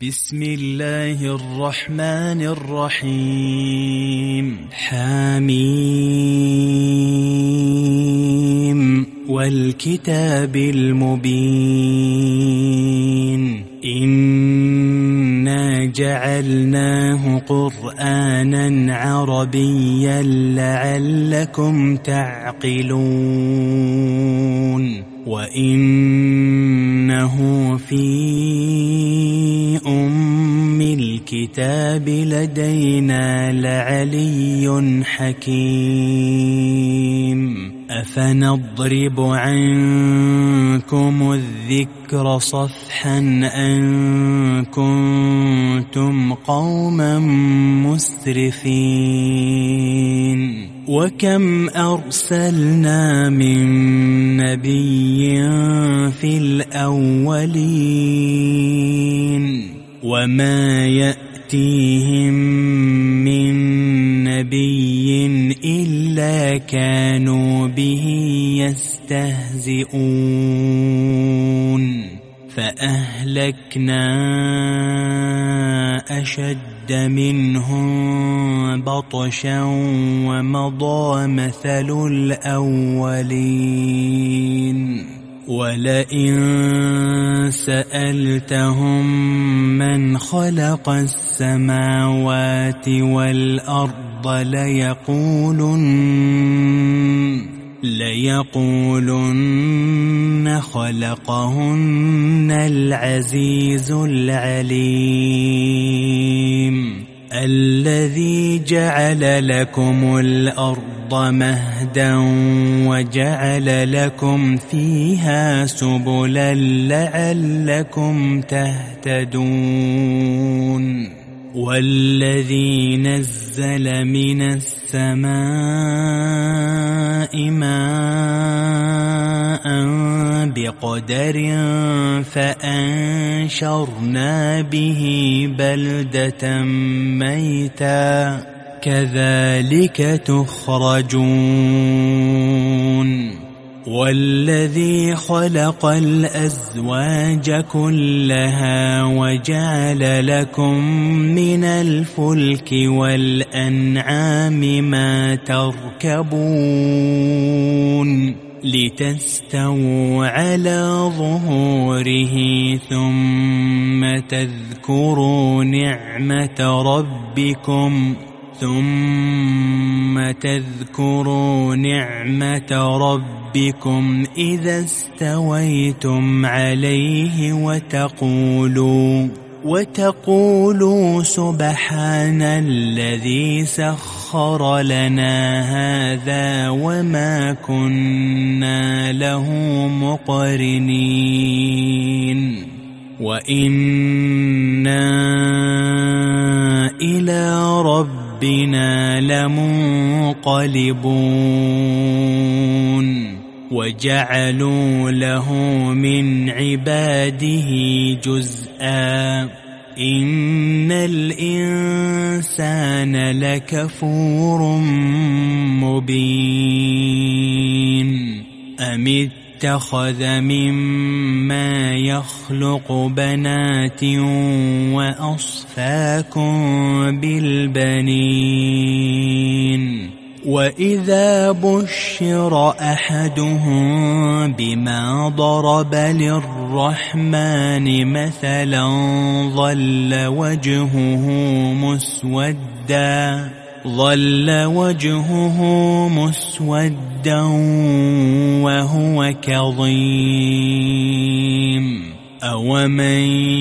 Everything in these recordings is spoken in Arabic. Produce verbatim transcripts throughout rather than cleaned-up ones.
بسم الله الرحمن الرحيم. حميم والكتاب المبين. إنا جعلناه قرآنا عربيا لعلكم تعقلون. وإنه في أم الكتاب لدينا لعلي حكيم. أفنضرب عنكم الذكر صفحا أن كنتم قوما مسرفين. وكم أرسلنا من نبي في الأولين وما يأتيهم من نبي إلا كانوا به يستهزئون. فأهلكنا أشد منهم بطشا ومضى مثل الأولين. ولئن سألتهم من خلق السماوات والأرض ليقولن ليقولن خلقهن العزيز العليم. الذي جعل لكم الأرض مهدا وجعل لكم فيها سبلا لعلكم تهتدون. والذي نزل من السماء ماء بقدر فأنشرنا به بلدة ميتا كذلك تخرجون. والذي خلق الأزواج كلها وجعل لكم من الفلك والأنعام ما تركبون لتستووا على ظهوره ثم تذكروا نعمة ربكم ثم تذكروا نعمة ربكم إذا استويتم عليه وتقولوا وتقولوا سبحان الذي سخر لنا هذا وما كنا له مقرنين. وإنا إلى ربنا لمنقلبون. وجعلوا له من عباده جزءا إن الإنسان لكفور مبين. أم اتخذ مما يخلق بنات وأصفاكم بالبنين. وإذا بشر أحدهم بما ضرب للرحمن مثلا ظل وجهه مسودا ظل وجهه مسودا وهو كظيم. أومن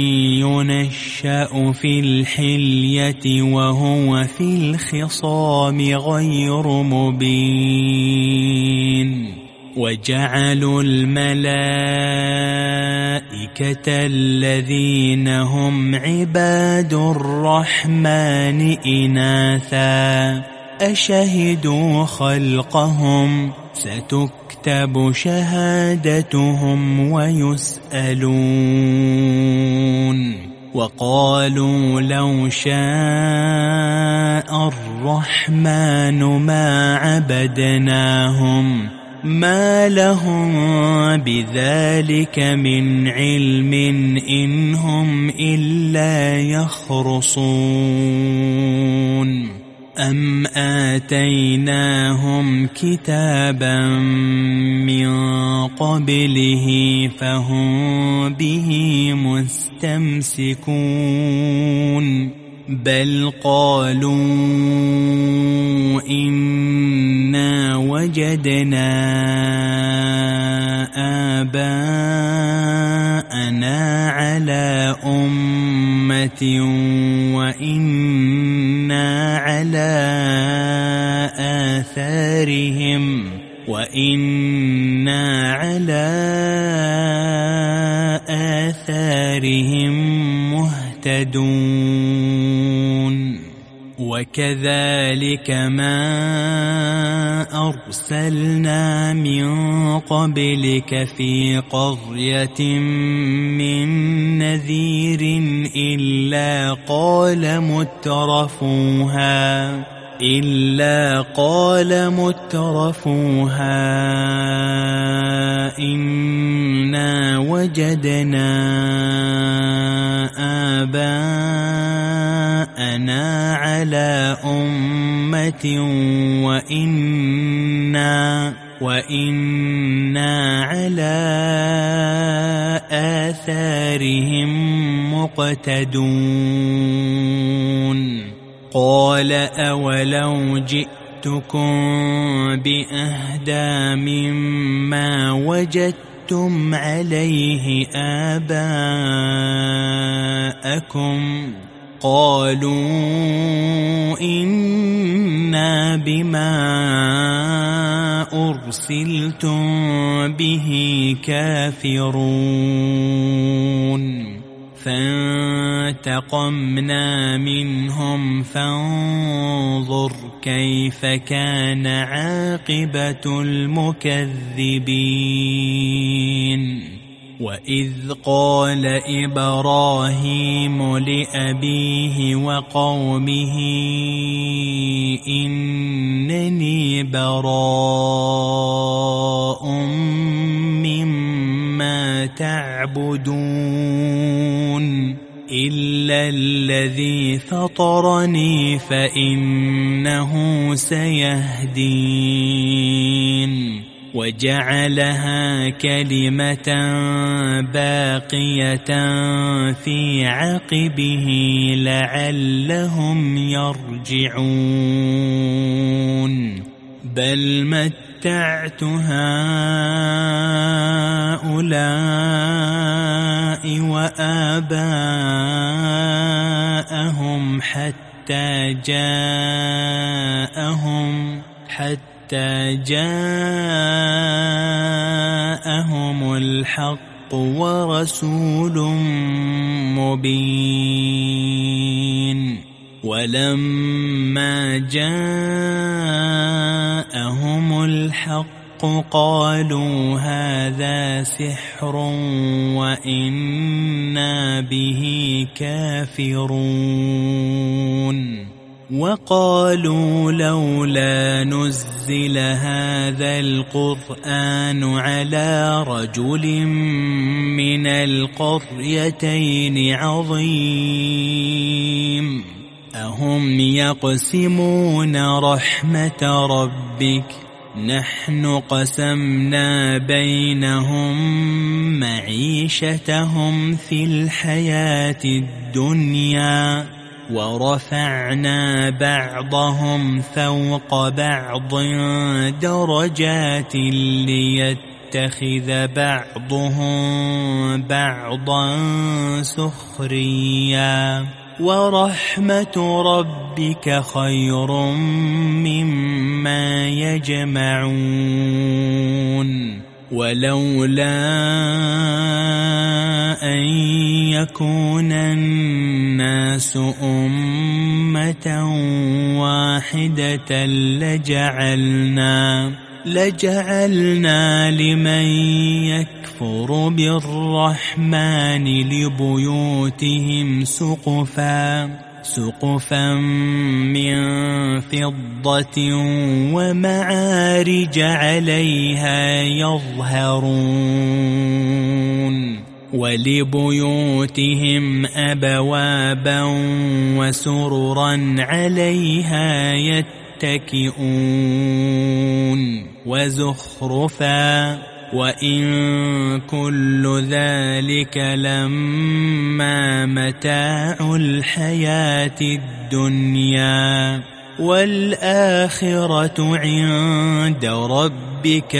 ينشأ في الحلية وهو في الخصام غير مبين. وجعلوا الملائكة الذين هم عباد الرحمن إناثا أشهدوا خلقهم ستكتب شهادتهم ويسألون. وقالوا لو شاء الرحمن ما عبدناهم ما لهم بذلك من علم إن هم إلا يخرصون أم آتيناهم كتابا من قبله فهم به مستمسكون بل قالوا إنا وجدنا آباءنا على أمة وإنا على آثارهم وإنا على آثارهم مهتدون وكذلك ما أرسلنا من قبلك في قرية من نذير إلا قال مترفوها إلا قال مترفوها إنا وجدنا آباءنا على أمة وإنا وإنا على آثارهم مقتدون قال أولو جئتكم بأهدى مما وجدتم عليه آباءكم قالوا إنا بما أرسلتم به كافرون فانتقمنا منهم فانظر كيف كان عاقبة المكذبين وإذ قال إبراهيم لأبيه وقومه إنني براء مما تعبدون إلا الذي فطرني فإنه سيهدين وجعلها كلمة باقية في عقبه لعلهم يرجعون بل متعت هؤلاء وآباءهم حتى جاءهم حتى حتى جاءهم الحق ورسول مبين ولما جاءهم الحق قالوا هذا سحر وإنا به كافرون وقالوا لولا نزل هذا القرآن على رجل من القريتين عظيم أهم يقسمون رحمة ربك نحن قسمنا بينهم معيشتهم في الحياة الدنيا ورفعنا بعضهم فوق بعض درجات ليتخذ بعضهم بعضا سخريا ورحمة ربك خير مما يجمعون ولولا أن يكون الناس أمة واحدة لجعلنا لجعلنا لمن يكفر بالرحمن لبيوتهم سقفا سقفا من فضة ومعارج عليها يظهرون ولبيوتهم أبوابا وسررا عليها يتكئون وزخرفا وإن كل ذلك لما متاع الحياة الدنيا والآخرة عند ربك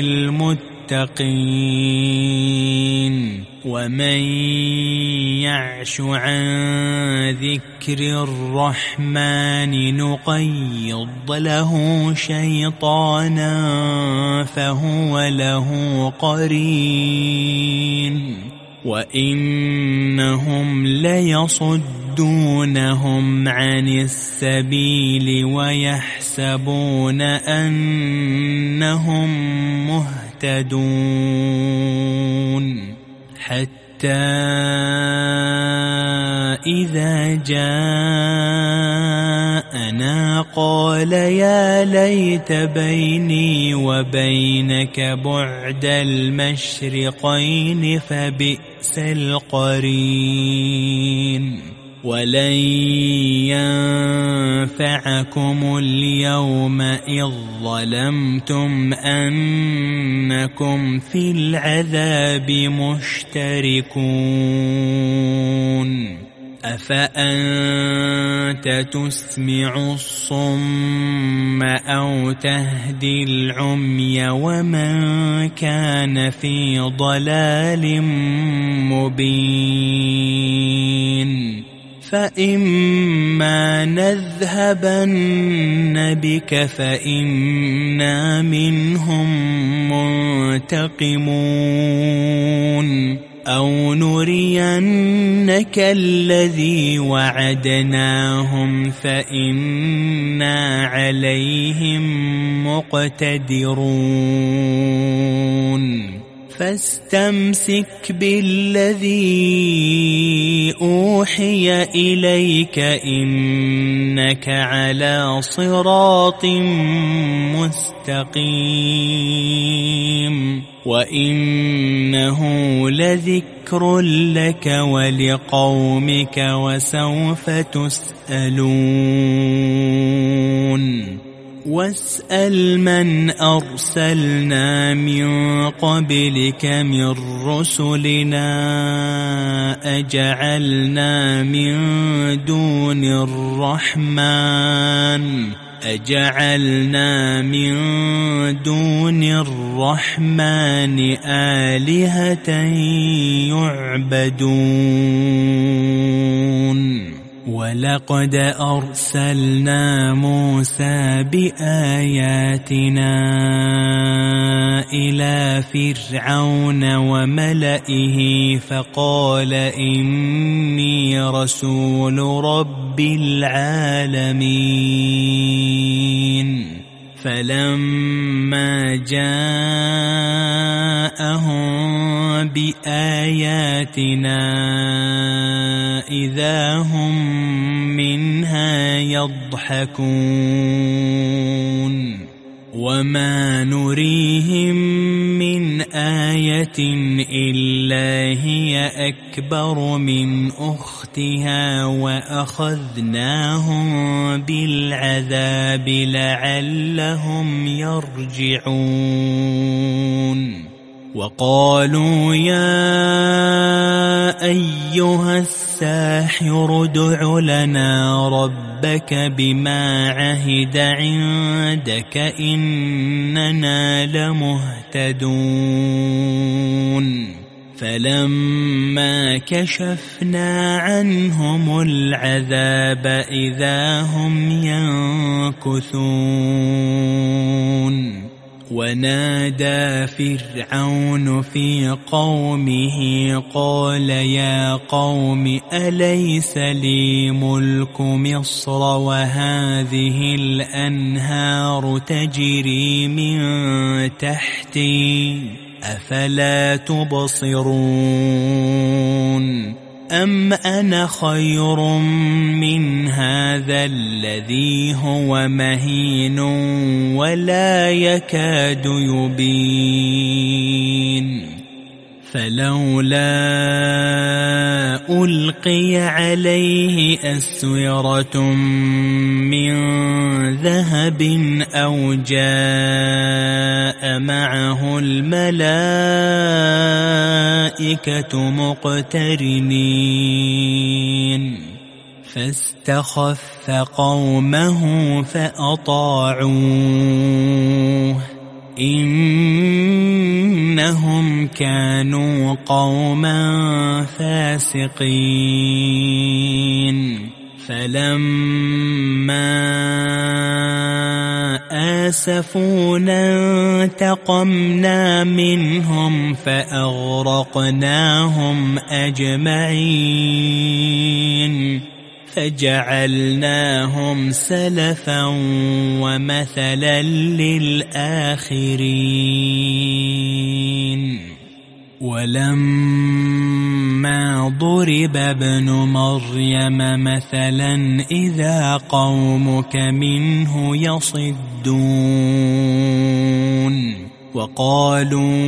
للمتقين ومن يعش عن ذكر الرحمن نقيض له شيطانا فهو له قرين وإنهم ليصدونهم عن السبيل ويحسبون أنهم مهتدون حتى إذا جاءنا قال يا ليت بيني وبينك بعد المشرقين فبئس القرين ولن ينفعكم اليوم إذ ظلمتم أنكم في العذاب مشتركون أفأنت تسمع الصم أو تهدي العمي ومن كان في ضلال مبين فإما نذهبن بك فإنا منهم منتقمون أو نرينك الذي وعدناهم فإنا عليهم مقتدرون فاستمسك بالذي أوحي إليك إنك على صراط مستقيم وإنه لذكر لك ولقومك وسوف تسألون واسأل من أرسلنا من قبلك من رسلنا أجعلنا من دون الرحمن أجعلنا من دون الرحمن آلهة يعبدون ولقد أرسلنا موسى بآياتنا إلى فرعون وملئه فقال إني رسول رب العالمين فلما جاءهم بآياتنا إذا هم منها يضحكون وما نريهم من آية إلا هي أكبر من أختها وأخذناهم بالعذاب لعلهم يرجعون وقالوا يا أيها الساحر ادع لنا ربك بما عهد عندك إننا لمهتدون فلما كشفنا عنهم العذاب إذا هم ينكثون ونادى فرعون في قومه قال يا قوم أليس لي ملك مصر وهذه الأنهار تجري من تحتي أفلا تبصرون أم أنا خير من هذا الذي هو مهين ولا يكاد يبين فلولا ألقي عليه أسورة من ذهب أو جاء معه الملائكة مقترنين فاستخف قومه فأطاعوه إنهم كانوا قوما فاسقين فلما آسفونا انتقمنا منهم فأغرقناهم أجمعين فجعلناهم سلفا ومثلا للآخرين ولما ضرب ابن مريم مثلا إذا قومك منه يصدون وقالوا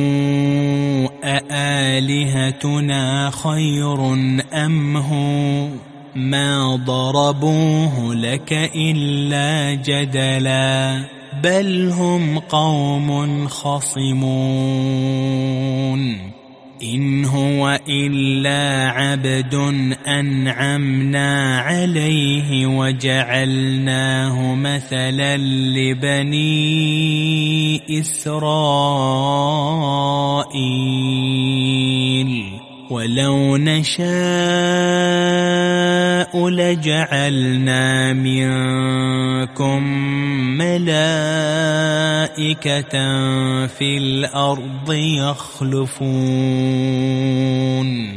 أآلهتنا خير أم هو ما ضربوه لك إلا جدلا بل هم قوم خصمون إن هو إلا عبد أنعمنا عليه وجعلناه مثلا لبني إسرائيل ولو نشاء لجعلنا منكم ملائكة في الأرض يخلفون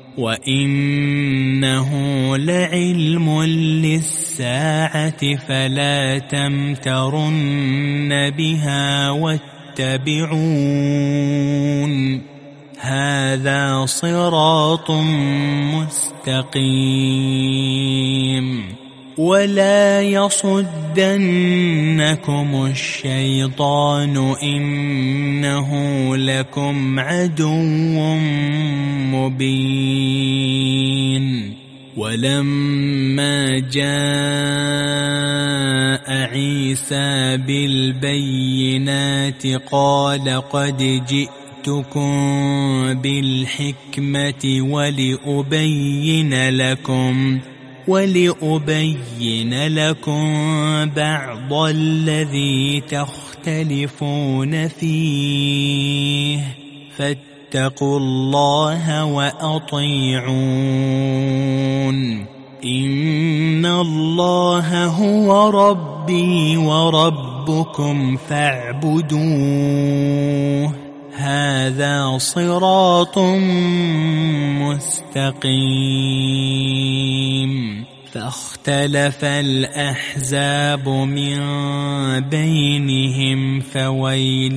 وإنه لعلم للساعة فلا تمترن بها واتبعون هذا صراط مستقيم ولا يصدنكم الشيطان إنه لكم عدو مبين ولما جاء عيسى بالبينات قال قد جئتكم بالحكمة ولأبين لكم ولأبين لكم بعض الذي تختلفون فيه فاتقوا الله وأطيعون إن الله هو ربي وربكم فاعبدوه هذا صراط مستقيم فاختلف الأحزاب من بينهم فويل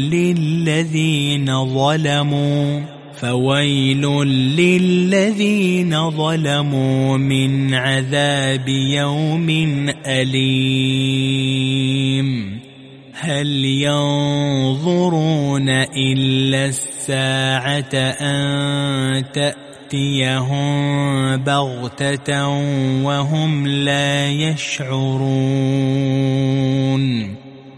للذين ظلموا فويل للذين ظلموا من عذاب يوم أليم هل ينظرون إلا الساعة أن تأتيهم بغتة وهم لا يشعرون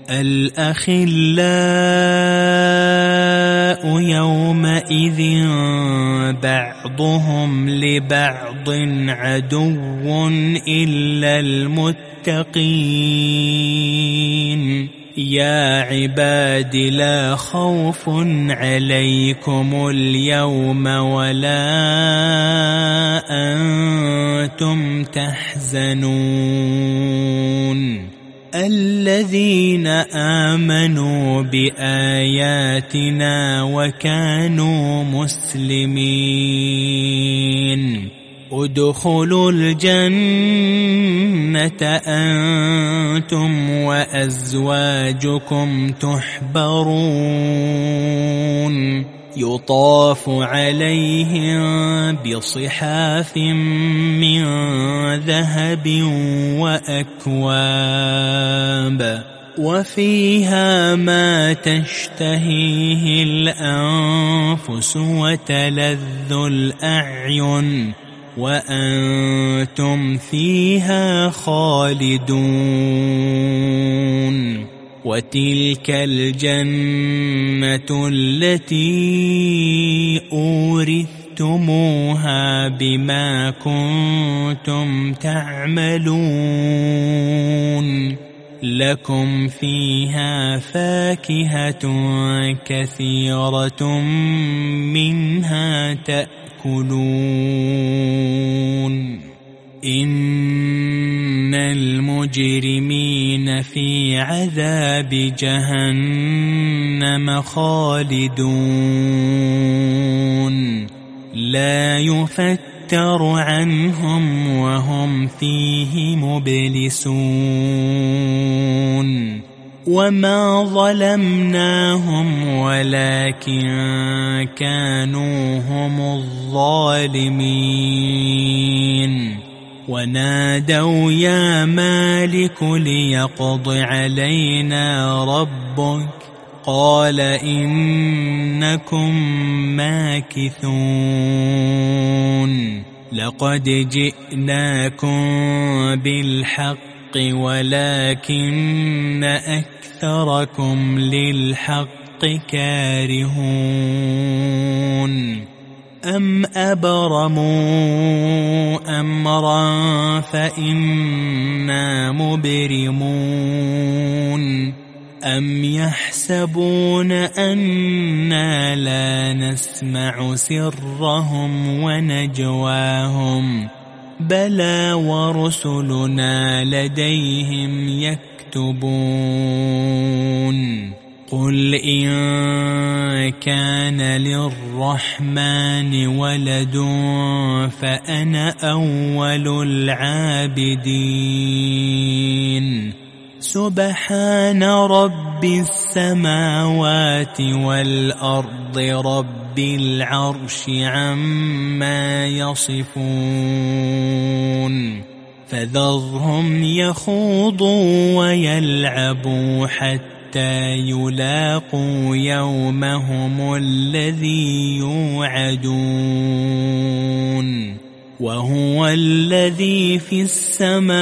الأخلاء يومئذ بعضهم لبعض عدو إلا المتقين يا عباد لا خوف عليكم اليوم ولا أنتم تحزنون الذين آمنوا بآياتنا وكانوا مسلمين ادخلوا الجنة أنتم وأزواجكم تحبرون يطاف عليهم بصحاف من ذهب وأكواب وفيها ما تشتهيه الأنفس وتلذ الأعين وأنتم فيها خالدون. وتلك الجنة التي أورثتموها بما كنتم تعملون لكم فيها فاكهة كثيرة منها تأكلون. إن المجرمين في عذاب جهنم خالدون لا يفتر عنهم وهم فيه مبلسون. وما ظلمناهم ولكن كانوا هم الظالمين. ونادوا يا مالك ليقض علينا ربك قال إنكم ماكثون. لقد جئناكم بالحق ولكن أكثركم للحق كارهون. أم أبرموا أمرا فإنا مبرمون. أم يحسبون أنا لا نسمع سرهم ونجواهم بلى ورسلنا لديهم يكتبون. قل إن كان للرحمن ولد فأنا أول العابدين. سبحان رب السماوات والأرض رب العرش عما يصفون. فذرهم يخوضوا ويلعبوا حتى يلاقوا يومهم الذي يوعدون. وهو الذي في السماء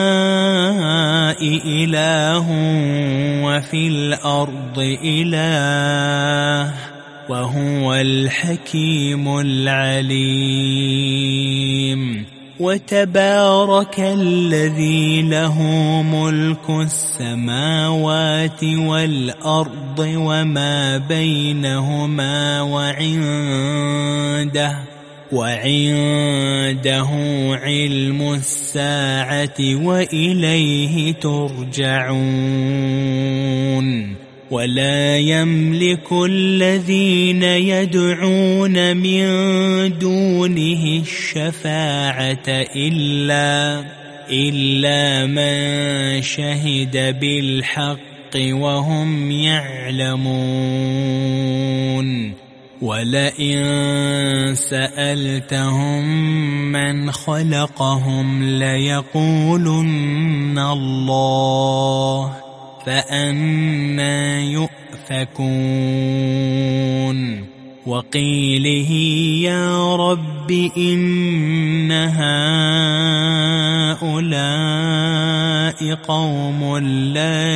إله وفي الأرض إله وهو الحكيم العليم. وتبارك الذي له ملك السماوات والأرض وما بينهما وعنده وعنده علم الساعة وإليه ترجعون. ولا يملك الذين يدعون من دونه الشفاعة إلا إلا من شهد بالحق وهم يعلمون. ولئن سألتهم من خلقهم ليقولن الله فأنى يؤفكون. وقيله يا رب إن هؤلاء قوم لا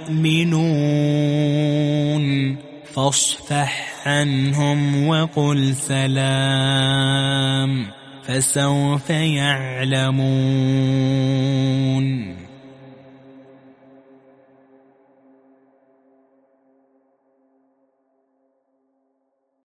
يؤمنون فاصفح عنهم وقل سلام فسوف يعلمون.